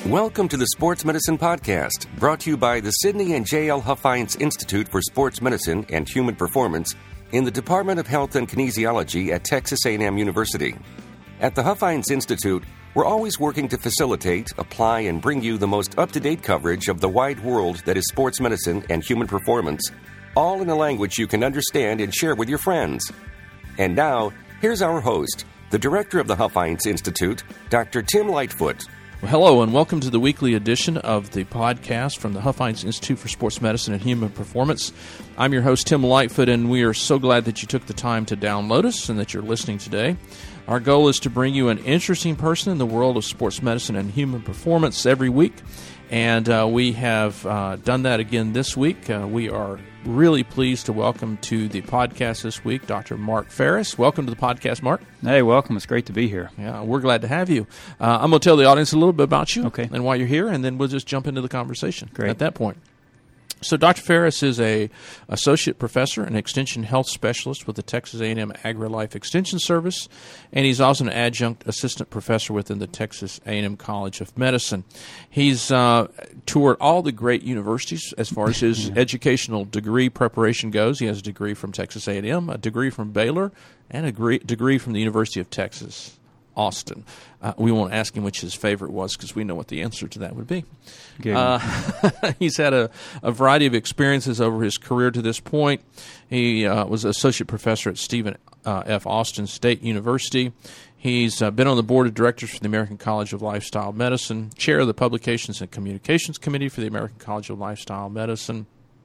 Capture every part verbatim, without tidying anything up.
Welcome to the Sports Medicine Podcast, brought to you by the Sidney and J L Huffines Institute for Sports Medicine and Human Performance in the Department of Health and Kinesiology at Texas A and M University. At the Huffines Institute, we're always working to facilitate, apply, and bring you the most up-to-date coverage of the wide world that is sports medicine and human performance, all in a language you can understand and share with your friends. And now, here's our host, the director of the Huffines Institute, Doctor Tim Lightfoot. Well, hello, and welcome to the weekly edition of the podcast from the Huffines Institute for Sports Medicine and Human Performance. I'm your host, Tim Lightfoot, and we are so glad that you took the time to download us and that you're listening today. Our goal is to bring you an interesting person in the world of sports medicine and human performance every week, and uh, we have uh, done that again this week. Uh, we are really pleased to welcome to the podcast this week Doctor Mark Farris. Welcome to the podcast, Mark. Hey, welcome. It's great to be here. Yeah, we're glad to have you. Uh, I'm going to tell the audience a little bit about you okay. and why you're here, and then we'll just jump into the conversation Great. at that point. So Doctor Farris is a associate professor and extension health specialist with the Texas A and M AgriLife Extension Service, and he's also an adjunct assistant professor within the Texas A and M College of Medicine. He's uh, toured all the great universities as far as his yeah. educational degree preparation goes. He has a degree from Texas A and M, a degree from Baylor, and a degree, degree from the University of Texas, Austin. Uh, we won't ask him which his favorite was because we know what the answer to that would be. Uh, he's had a, a variety of experiences over his career to this point. He uh, was associate professor at Stephen uh, F. Austin State University. He's uh, been on the board of directors for the American College of Lifestyle Medicine, chair of the Publications and Communications Committee for the American College of Lifestyle Medicine,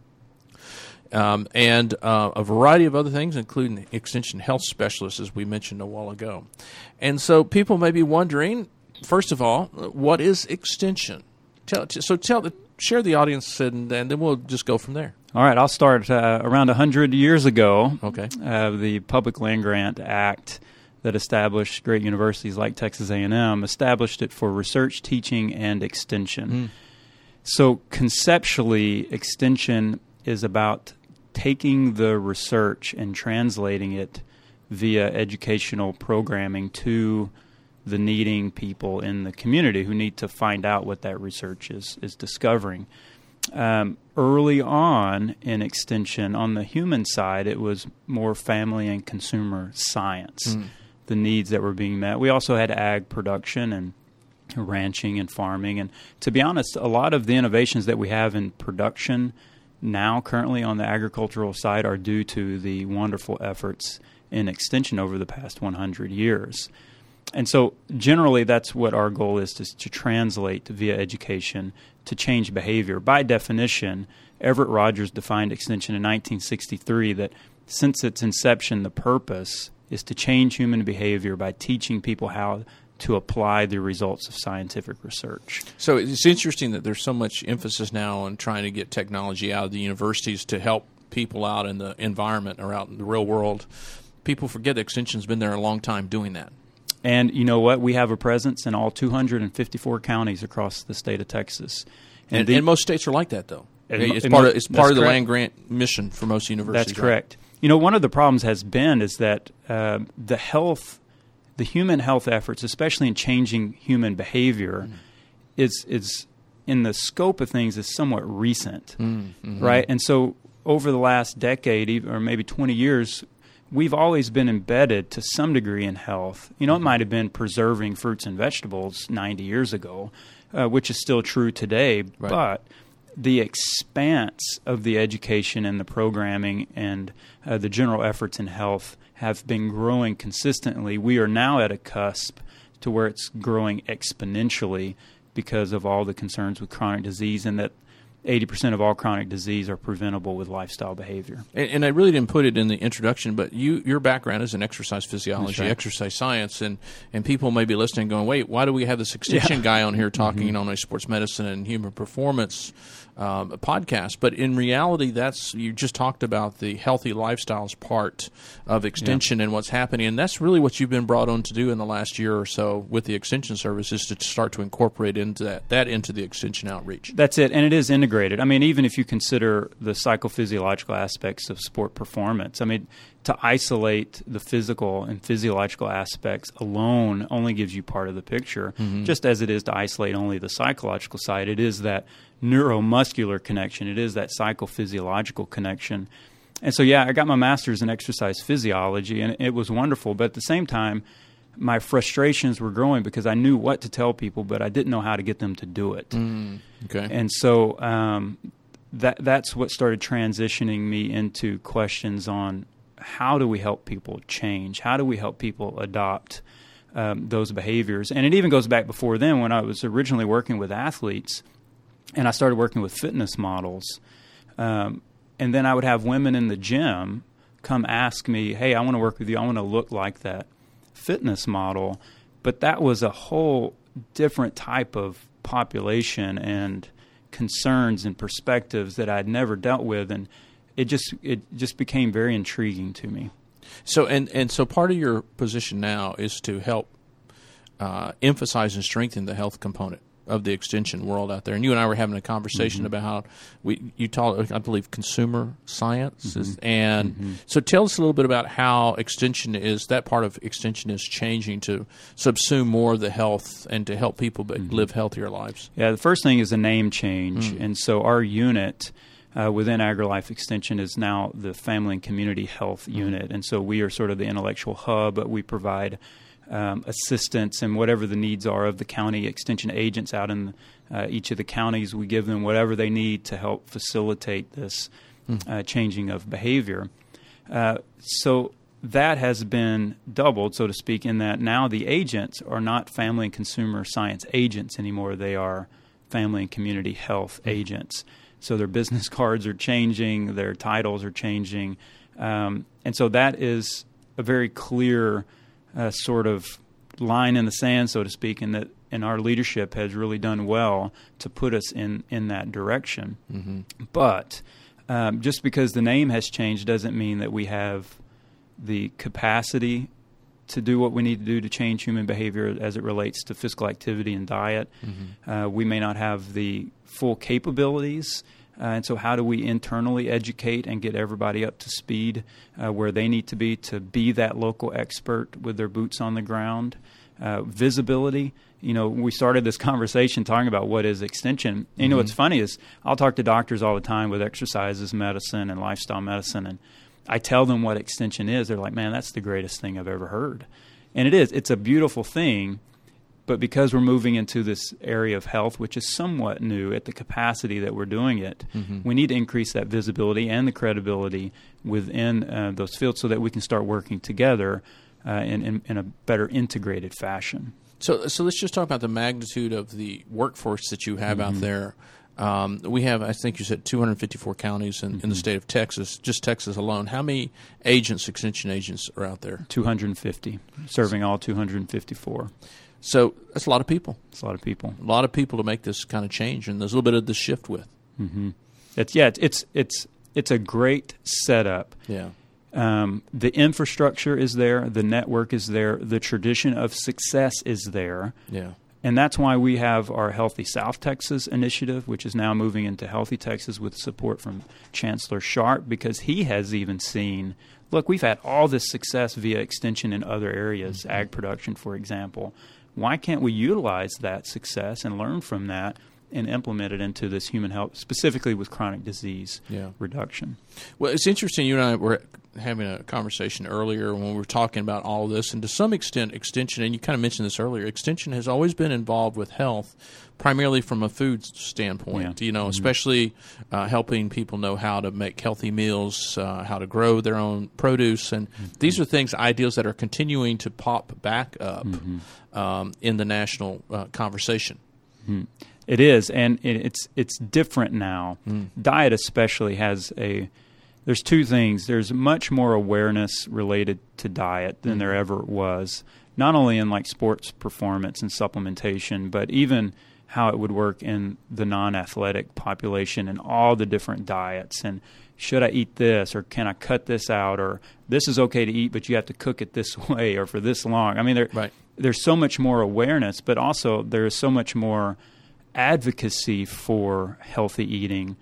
Um, and uh, a variety of other things, including extension health specialists, as we mentioned a while ago. And so people may be wondering, first of all, what is extension? Tell, so tell the, share the audience, and, and then we'll just go from there. All right, I'll start. Uh, around one hundred years ago, okay. uh, the Public Land Grant Act that established great universities like Texas A and M established it for research, teaching, and extension. Mm. So conceptually, extension is about taking the research and translating it via educational programming to the needing people in the community who need to find out what that research is is discovering. Um, early on in extension, on the human side, it was more family and consumer science, mm. the needs that were being met. We also had ag production and ranching and farming. And to be honest, a lot of the innovations that we have in production now currently on the agricultural side are due to the wonderful efforts in extension over the past one hundred years. And so generally that's what our goal is, to, to translate via education to change behavior. By definition, Everett Rogers defined extension in nineteen sixty-three that since its inception, the purpose is to change human behavior by teaching people how to apply the results of scientific research. So it's interesting that there's so much emphasis now on trying to get technology out of the universities to help people out in the environment or out in the real world. People forget that Extension's been there a long time doing that. And you know what? We have a presence in all two hundred fifty-four counties across the state of Texas. And, and, the, and most states are like that, though. And, it's and part of, it's part of the correct. land grant mission for most universities. That's correct. Right? You know, one of the problems has been is that uh, the health The human health efforts, especially in changing human behavior, mm. is is in the scope of things is somewhat recent, mm, mm-hmm. right? And so over the last decade or maybe twenty years, we've always been embedded to some degree in health. You know, mm-hmm. it might have been preserving fruits and vegetables ninety years ago, uh, which is still true today, right. but the expanse of the education and the programming and uh, the general efforts in health have been growing consistently. We are now at a cusp to where it's growing exponentially because of all the concerns with chronic disease, and that eighty percent of all chronic disease are preventable with lifestyle behavior. And, and I really didn't put it in the introduction, but you, your background is in exercise physiology, right. exercise science, and, and people may be listening going, wait, why do we have this extension yeah. guy on here talking mm-hmm. on a sports medicine and human performance um, podcast? But in reality, that's you just talked about the healthy lifestyles part of extension yeah. and what's happening, and that's really what you've been brought on to do in the last year or so with the extension service, is to start to incorporate into that, that into the extension outreach. That's it, and it is integrated. I mean, even if you consider the psychophysiological aspects of sport performance, I mean, to isolate the physical and physiological aspects alone only gives you part of the picture, mm-hmm. just as it is to isolate only the psychological side. It is that neuromuscular connection. It is that psychophysiological connection. And so, yeah, I got my master's in exercise physiology, and it was wonderful. But at the same time, my frustrations were growing because I knew what to tell people, but I didn't know how to get them to do it. Mm, okay. And so um, that that's what started transitioning me into questions on how do we help people change? How do we help people adopt um, those behaviors? And it even goes back before then when I was originally working with athletes and I started working with fitness models. Um, and then I would have women in the gym come ask me, hey, I want to work with you. I want to look like that fitness model. But that was a whole different type of population and concerns and perspectives that I'd never dealt with. And it just it just became very intriguing to me. So and, and so part of your position now is to help uh, emphasize and strengthen the health component of the extension world out there. And you and I were having a conversation mm-hmm. about how we you taught, I believe, consumer science. Mm-hmm. Is, and mm-hmm. so tell us a little bit about how extension is, that part of extension is changing to subsume more of the health and to help people but mm-hmm. live healthier lives. Yeah, the first thing is a name change. Mm-hmm. And so our unit uh, within AgriLife Extension is now the Family and Community Health mm-hmm. Unit. And so we are sort of the intellectual hub, but we provide Um, assistance and whatever the needs are of the county extension agents out in uh, each of the counties. We give them whatever they need to help facilitate this mm. uh, changing of behavior. Uh, so that has been doubled, so to speak, in that now the agents are not family and consumer science agents anymore. They are family and community health mm. agents. So their business cards are changing, their titles are changing. Um, and so that is a very clear Uh, sort of line in the sand, so to speak, and that and our leadership has really done well to put us in, in that direction. Mm-hmm. But um, just because the name has changed doesn't mean that we have the capacity to do what we need to do to change human behavior as it relates to physical activity and diet. Mm-hmm. Uh, we may not have the full capabilities. Uh, and so how do we internally educate and get everybody up to speed uh, where they need to be to be that local expert with their boots on the ground? Uh, visibility. You know, we started this conversation talking about what is extension. Mm-hmm. You know, what's funny is I'll talk to doctors all the time with exercises medicine and lifestyle medicine, and I tell them what extension is. They're like, man, that's the greatest thing I've ever heard. And it is. It's a beautiful thing. But because we're moving into this area of health, which is somewhat new at the capacity that we're doing it, mm-hmm. we need to increase that visibility and the credibility within uh, those fields so that we can start working together uh, in, in, in a better integrated fashion. So, so let's just talk about the magnitude of the workforce that you have mm-hmm. out there. Um, we have, I think you said, two hundred fifty-four counties in, mm-hmm. in the state of Texas, just Texas alone. How many agents, extension agents, are out there? two hundred fifty, serving all two hundred fifty-four. So that's a lot of people. It's a lot of people. A lot of people to make this kind of change, and there's a little bit of this shift with. Mm-hmm. It's yeah, it's, it's it's it's a great setup. Yeah, um, the infrastructure is there, the network is there, the tradition of success is there. Yeah, and that's why we have our Healthy South Texas initiative, which is now moving into Healthy Texas with support from Chancellor Sharp, because he has even seen. Look, we've had all this success via extension in other areas, mm-hmm. ag production, for example. Why can't we utilize that success and learn from that and implement it into this human health, specifically with chronic disease yeah. reduction? Well, it's interesting. You and I were having a conversation earlier when we were talking about all of this, and to some extent, extension, and you kind of mentioned this earlier, extension has always been involved with health, primarily from a food standpoint, yeah. you know, mm-hmm. especially uh, helping people know how to make healthy meals, uh, how to grow their own produce. And mm-hmm. these are things, ideals that are continuing to pop back up mm-hmm. um, in the national uh, conversation. Mm-hmm. It is, and it's it's different now. Mm. Diet especially has a – there's two things. There's much more awareness related to diet than mm. there ever was, not only in like sports performance and supplementation, but even – how it would work in the non-athletic population and all the different diets. And should I eat this, or can I cut this out, or this is okay to eat, but you have to cook it this way or for this long. I mean, there, right. there's so much more awareness, but also there is so much more advocacy for healthy eating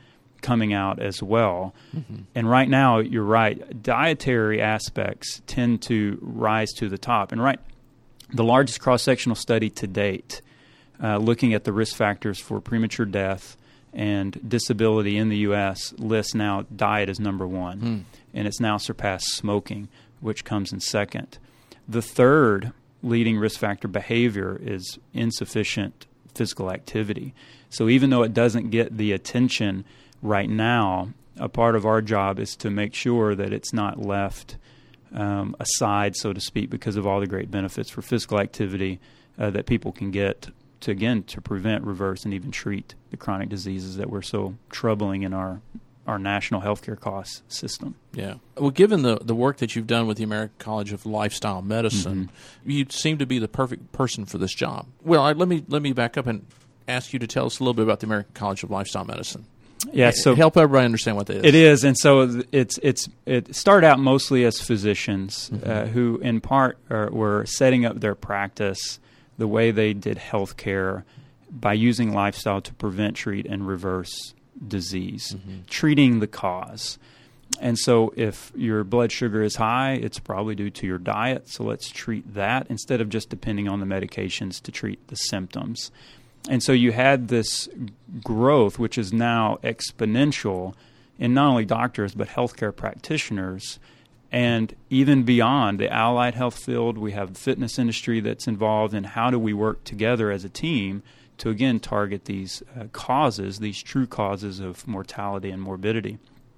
coming out as well. Mm-hmm. And right now, you're right, dietary aspects tend to rise to the top. And right, the largest cross-sectional study to date, uh, looking at the risk factors for premature death and disability in the U S, lists now diet as number one. Mm. And it's now surpassed smoking, which comes in second. The third leading risk factor, behavior, is insufficient physical activity. So even though it doesn't get the attention right now, a part of our job is to make sure that it's not left um, aside, so to speak, because of all the great benefits for physical activity uh, that people can get to, again, to prevent, reverse, and even treat the chronic diseases that were so troubling in our our national healthcare cost system. Yeah. Well, given the, the work that you've done with the American College of Lifestyle Medicine, mm-hmm. you seem to be the perfect person for this job. Well, I, let me let me back up and ask you to tell us a little bit about the American College of Lifestyle Medicine. Yeah, so help everybody understand what that is. It is, and so it's it's it started out mostly as physicians mm-hmm. uh, who, in part, are, were setting up their practice the way they did healthcare by using lifestyle to prevent, treat, and reverse disease, mm-hmm. treating the cause. And so if your blood sugar is high, it's probably due to your diet. So let's treat that instead of just depending on the medications to treat the symptoms. And so you had this growth, which is now exponential in not only doctors, but healthcare practitioners. And even beyond the allied health field, we have the fitness industry that's involved in how do we work together as a team to, again, target these uh, causes, these true causes of mortality and morbidity.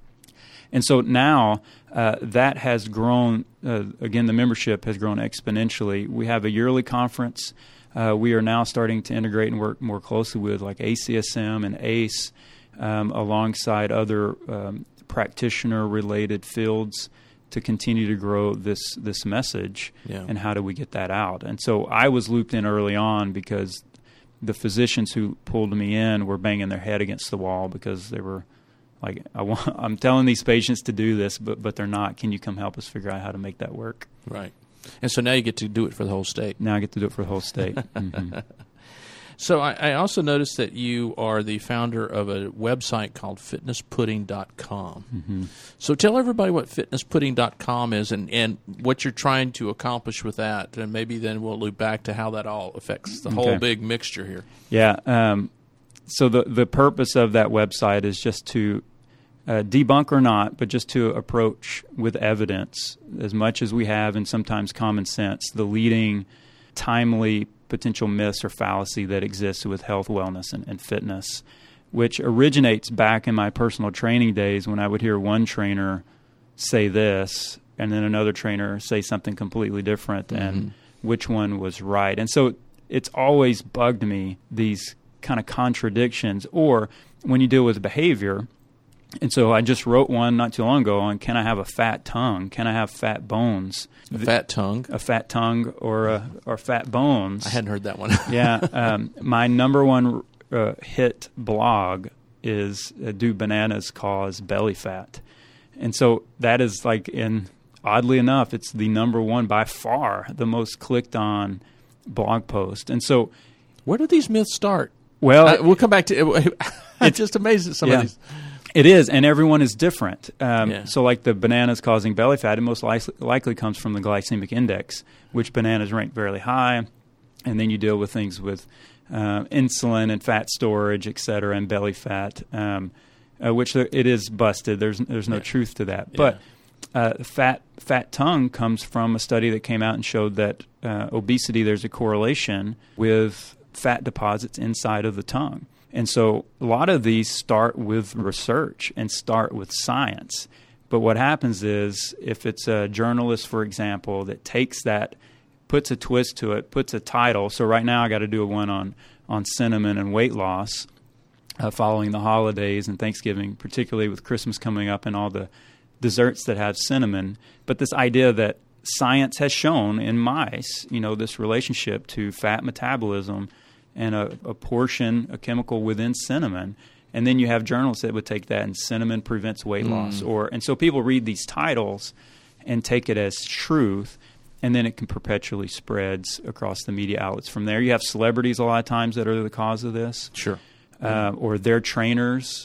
And so now uh, that has grown, uh, again, the membership has grown exponentially. We have a yearly conference. Uh, we are now starting to integrate and work more closely with like A C S M and A C E um, alongside other um, practitioner-related fields to continue to grow this this message. Yeah. And how do we get that out? And so I was looped in early on because the physicians who pulled me in were banging their head against the wall because they were like, I want, I'm telling these patients to do this, but but they're not. Can you come help us figure out how to make that work? Right. And so now you get to do it for the whole state. Now I get to do it for the whole state. Mm-hmm. So I, I also noticed that you are the founder of a website called fitness pudding dot com. Mm-hmm. So tell everybody what fitness pudding dot com is and, and what you're trying to accomplish with that, and maybe then we'll loop back to how that all affects the okay. whole big mixture here. Yeah. Um, so the, the purpose of that website is just to uh, debunk or not, but just to approach with evidence as much as we have and sometimes common sense, the leading timely potential myths or fallacy that exists with health, wellness, and, and fitness, which originates back in my personal training days when I would hear one trainer say this and then another trainer say something completely different, mm-hmm. and which one was right. And so it's always bugged me, these kind of contradictions, or when you deal with behavior. And so I just wrote one not too long ago on, can I have a fat tongue? Can I have fat bones? A fat tongue? A fat tongue or a, or fat bones. I hadn't heard that one. Yeah. Um, my number one uh, hit blog is, uh, do bananas cause belly fat? And so that is like, in oddly enough, it's the number one, by far, the most clicked on blog post. And so where do these myths start? Well, uh, we'll come back to it. It's just amazing, some yeah. of these. It is, and everyone is different. Um, yeah. So like the bananas causing belly fat, it most li- likely comes from the glycemic index, which bananas rank very high. And then you deal with things with uh, insulin and fat storage, et cetera, and belly fat, um, uh, which it is busted. There's there's no yeah. truth to that. Yeah. But uh, fat fat tongue comes from a study that came out and showed that uh, obesity, there's a correlation with fat deposits inside of the tongue. And so a lot of these start with research and start with science. But what happens is if it's a journalist, for example, that takes that, puts a twist to it, puts a title. So right now I got to do a one on, on cinnamon and weight loss uh, following the holidays and Thanksgiving, particularly with Christmas coming up and all the desserts that have cinnamon. But this idea that science has shown in mice, you know, this relationship to fat metabolism and a, a portion, a chemical within cinnamon. And then you have journalists that would take that and cinnamon prevents weight mm. loss. Or and so people read these titles and take it as truth, and then it can perpetually spreads across the media outlets from there. You have celebrities a lot of times that are the cause of this. Sure. Uh, or their trainers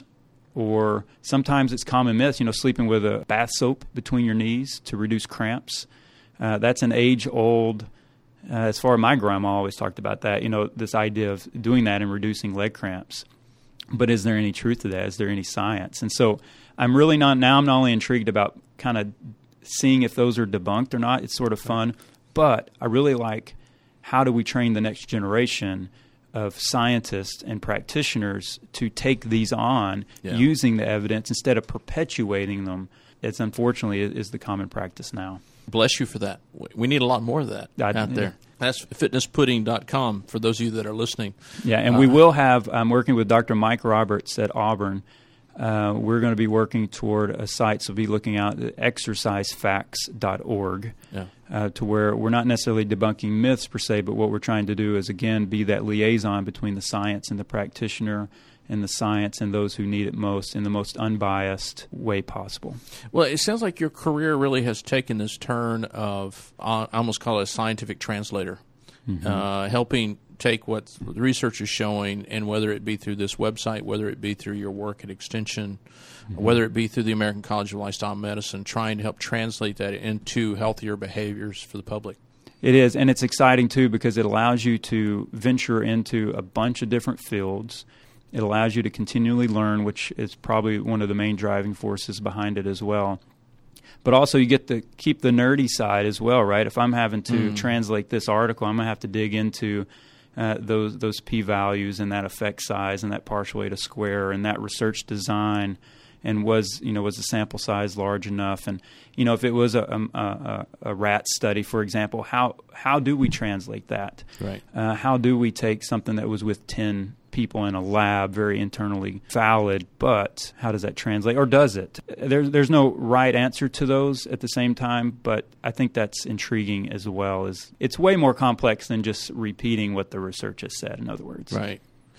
or sometimes it's common myths, you know, sleeping with a bath soap between your knees to reduce cramps. Uh, that's an age-old, uh, as far as my grandma always talked about that, you know, this idea of doing that and reducing leg cramps. But is there any truth to that? Is there any science? And so I'm really not, now I'm not only intrigued about kind of seeing if those are debunked or not. It's sort of fun. But I really like, how do we train the next generation of scientists and practitioners to take these on yeah. using the evidence instead of perpetuating them? It's unfortunately is the common practice now. Bless you for that. We need a lot more of that I, out there. Yeah. That's fitness pudding dot com for those of you that are listening. Yeah, and uh, we will have, I'm working with Doctor Mike Roberts at Auburn. Uh, we're going to be working toward a site, so we'll be looking out at exercise facts dot org yeah. uh, to where we're not necessarily debunking myths per se, but what we're trying to do is, again, be that liaison between the science and the practitioner, and the science and those who need it most in the most unbiased way possible. Well, it sounds like your career really has taken this turn of, uh, I almost call it a scientific translator, mm-hmm. uh, helping take what the research is showing, and whether it be through this website, whether it be through your work at Extension, mm-hmm. or whether it be through the American College of Lifestyle Medicine, trying to help translate that into healthier behaviors for the public. It is, and it's exciting, too, because it allows you to venture into a bunch of different fields. It allows you to continually learn, which is probably one of the main driving forces behind it as well. But also you get to keep the nerdy side as well, right? If I'm having to mm. translate this article, I'm going to have to dig into uh, those those p-values and that effect size and that partial weight of square and that research design, and was you know was the sample size large enough? And you know if it was a, a, a rat study, for example, how how do we translate that? Right. Uh, how do we take something that was with ten people in a lab, very internally valid, but how does that translate, or does it? There's there's no right answer to those at the same time, but I think that's intriguing as well. Is it's way more complex than just repeating what the research has said, in other words. Right.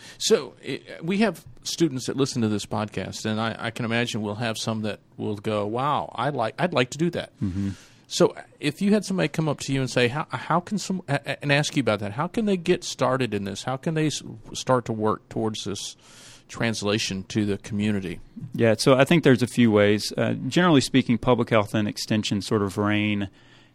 So it, we have students that listen to this podcast, and I, I can imagine we'll have some that will go, wow, I'd like, I'd like to do that. Mm-hmm. So if you had somebody come up to you and say, how, how can some, and ask you about that, how can they get started in this? How can they start to work towards this translation to the community? Yeah, so I think there's a few ways. Uh, generally speaking, public health and extension sort of reign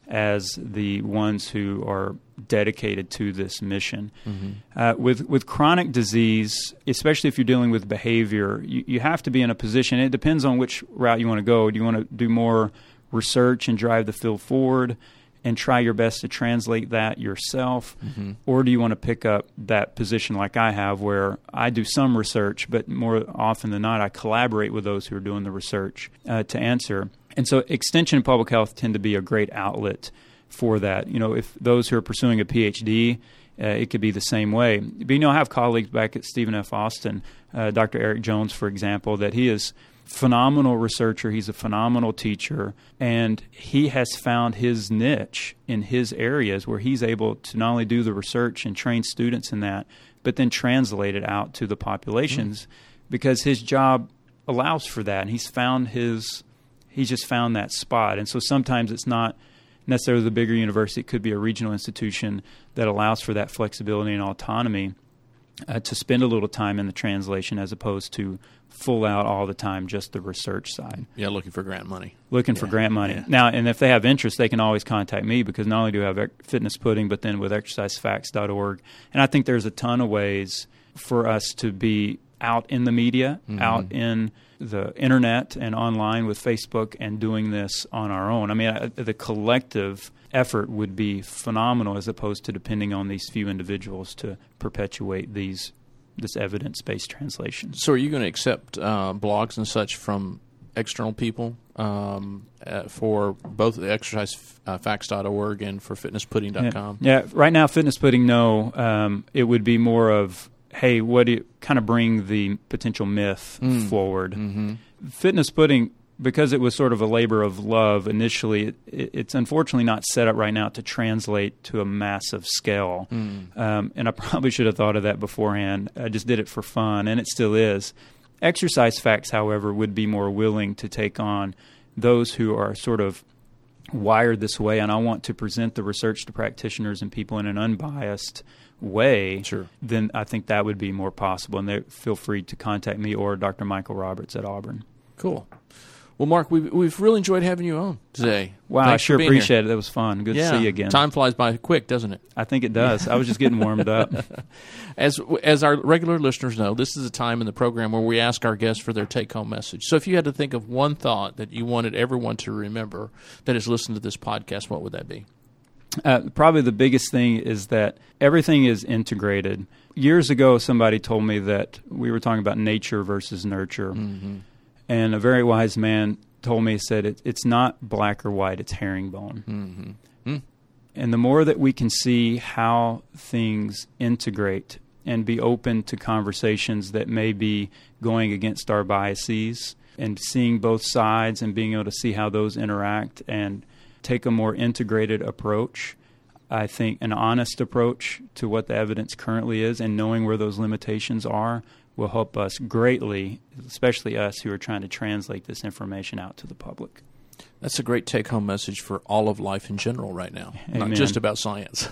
as the ones who are dedicated to this mission. Mm-hmm. Uh, with with chronic disease, especially if you're dealing with behavior, you, you have to be in a position, it depends on which route you want to go. Do you want to do more research and drive the field forward and try your best to translate that yourself, mm-hmm. or do you want to pick up that position like I have, where I do some research, but more often than not I collaborate with those who are doing the research uh, to answer? And so extension and public health tend to be a great outlet for that. You know, if those who are pursuing a P H D, uh, it could be the same way. But you know, I have colleagues back at Stephen F. Austin, uh, Doctor Eric Jones, for example, that he is phenomenal researcher. He's a phenomenal teacher, and he has found his niche in his areas where he's able to not only do the research and train students in that, but then translate it out to the populations, mm. because his job allows for that, and he's found his he's just found that spot. And so sometimes it's not necessarily the bigger university. It could be a regional institution that allows for that flexibility and autonomy uh, to spend a little time in the translation, as opposed to full out all the time just the research side. Yeah, looking for grant money. Looking yeah. for grant money. Yeah. Now, and if they have interest, they can always contact me, because not only do I have Fitness Pudding, but then with exercise facts dot org. And I think there's a ton of ways for us to be out in the media, mm-hmm. out in the internet and online with Facebook, and doing this on our own. I mean, I, the collective effort would be phenomenal, as opposed to depending on these few individuals to perpetuate these this evidence-based translation. So are you going to accept uh, blogs and such from external people um, uh, for both the exercise facts dot org and for fitness pudding dot com? Yeah. yeah, right now Fitness Pudding, no. Um, it would be more of, hey, what do you kind of bring the potential myth mm. forward. Mm-hmm. Fitness Pudding, because it was sort of a labor of love initially, it, it's unfortunately not set up right now to translate to a massive scale. Mm. Um, and I probably should have thought of that beforehand. I just did it for fun, and it still is. Exercise Facts, however, would be more willing to take on those who are sort of wired this way, and I want to present the research to practitioners and people in an unbiased way, sure. then I think that would be more possible. And they feel free to contact me or Doctor Michael Roberts at Auburn. Cool. Well, Mark, we've, we've really enjoyed having you on today. Wow, Thanks I sure for appreciate here. it. That was fun. Good yeah. to see you again. Time flies by quick, doesn't it? I think it does. I was just getting warmed up. As as our regular listeners know, this is a time in the program where we ask our guests for their take-home message. So if you had to think of one thought that you wanted everyone to remember that has listened to this podcast, what would that be? Uh, probably the biggest thing is that everything is integrated. Years ago, somebody told me that we were talking about nature versus nurture. Mm-hmm. And a very wise man told me, he said, it, it's not black or white, it's herringbone. Mm-hmm. Mm. And the more that we can see how things integrate and be open to conversations that may be going against our biases and seeing both sides and being able to see how those interact and take a more integrated approach, I think an honest approach to what the evidence currently is and knowing where those limitations are will help us greatly, especially us who are trying to translate this information out to the public. That's a great take-home message for all of life in general right now, Amen. Not just about science.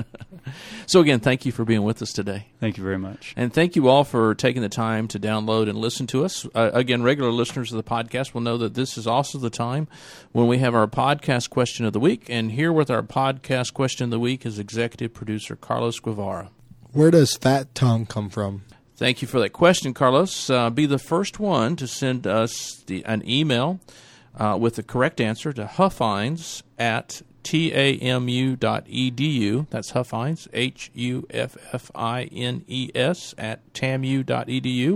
So again, thank you for being with us today. Thank you very much. And thank you all for taking the time to download and listen to us. Uh, again, regular listeners of the podcast will know that this is also the time when we have our podcast question of the week. And here with our podcast question of the week is executive producer Carlos Guevara. Where does fat tongue come from? Thank you for that question, Carlos. Uh, be the first one to send us the, an email uh, with the correct answer to huffines at T A M U dot E D U. That's Huffines, H U F F I N E S, at T A M U dot E D U.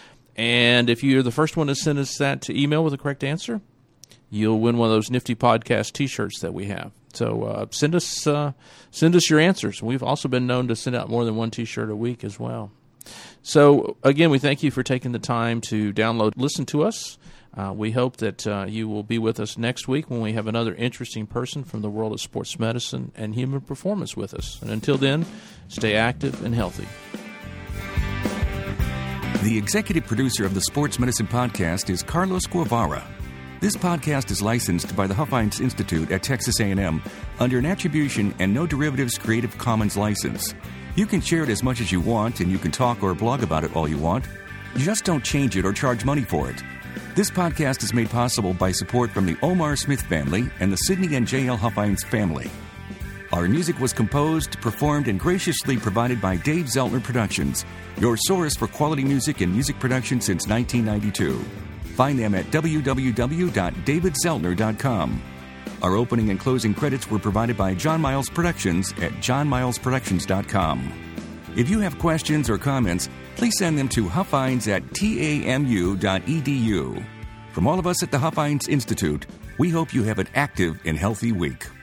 And if you're the first one to send us that email with the correct answer, you'll win one of those nifty podcast T-shirts that we have. So uh, send us uh, send us your answers. We've also been known to send out more than one T-shirt a week as well. So, again, we thank you for taking the time to download, listen to us. Uh, we hope that uh, you will be with us next week when we have another interesting person from the world of sports medicine and human performance with us. And until then, stay active and healthy. The executive producer of the Sports Medicine Podcast is Carlos Guevara. This podcast is licensed by the Huffines Institute at Texas A and M under an attribution and no derivatives Creative Commons license. You can share it as much as you want, and you can talk or blog about it all you want. Just don't change it or charge money for it. This podcast is made possible by support from the Omar Smith family and the Sidney and J L Huffines family. Our music was composed, performed, and graciously provided by Dave Zeltner Productions, your source for quality music and music production since nineteen ninety-two. Find them at w w w dot david zeltner dot com. Our opening and closing credits were provided by John Miles Productions at john miles productions dot com. If you have questions or comments, please send them to huffines at T A M U dot E D U. From all of us at the Huffines Institute, we hope you have an active and healthy week.